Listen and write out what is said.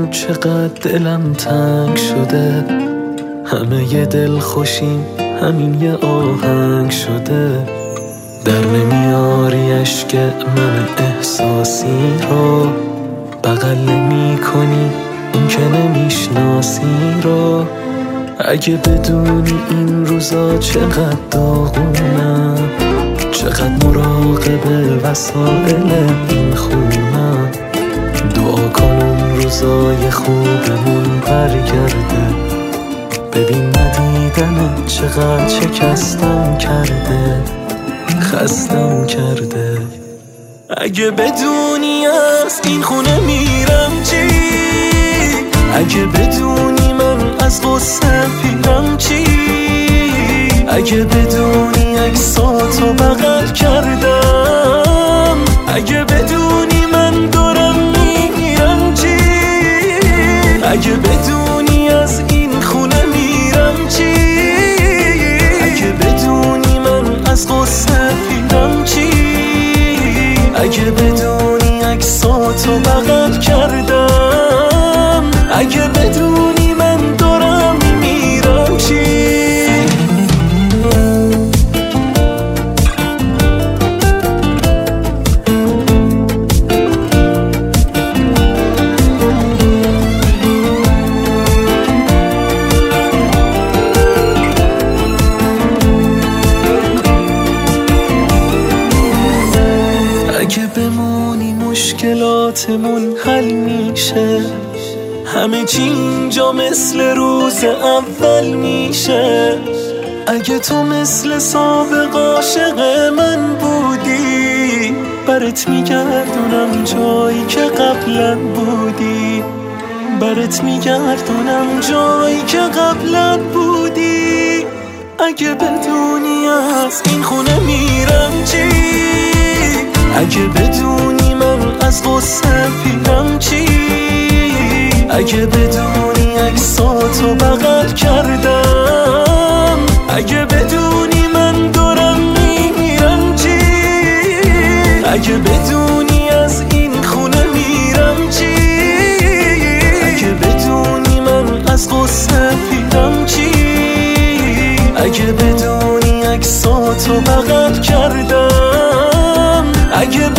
چقدر دلم تنگ شده، همه ی دل خوشیم همین یه آهنگ شده. در نمیاری اشک من احساسی رو، بغل نمی کنی این که نمیشناسی رو. اگه بدونی این روزا چقدر داغونم، چقدر مراقب وسایل این خونم. دعا کن اون روزای خوبمون برگرده، ببین ندیدن چقدر شکستم کرده، خستم کرده. اگه بدونی از این خونه میرم چی، اگه بدونی من از غصه پیرم چی، اگه بدونی عکساتو بغل کردم، اگه بدونی من دارم میرم چی، اگه بدونی از این خونه میرم چی، اگه بدونی من از غصه پیرم چی، اگه بدونی عکساتو بغل کردم، اگه بدونی من دارم میرم چی. اگه بمونی مشکلاتمون حل میشه، همه چی اینجا مثل روز اول میشه. اگه تو مثل سابق عاشق من بودی، برات میگردونم جایی که قبلا بودی، برات میگردونم جایی که قبلا بودی. اگه بدونی از این خونه میرم چی، اگه بدونی من از غصه پیرم چی، اگه بدونی عکساتو بغل کردم، اگه بدونی من دارم میرم چی، اگه بدونی از این خونه میرم چی، اگه بدونی من از غصه پیرم چی، اگه بدونی عکساتو بغل کردم، اگه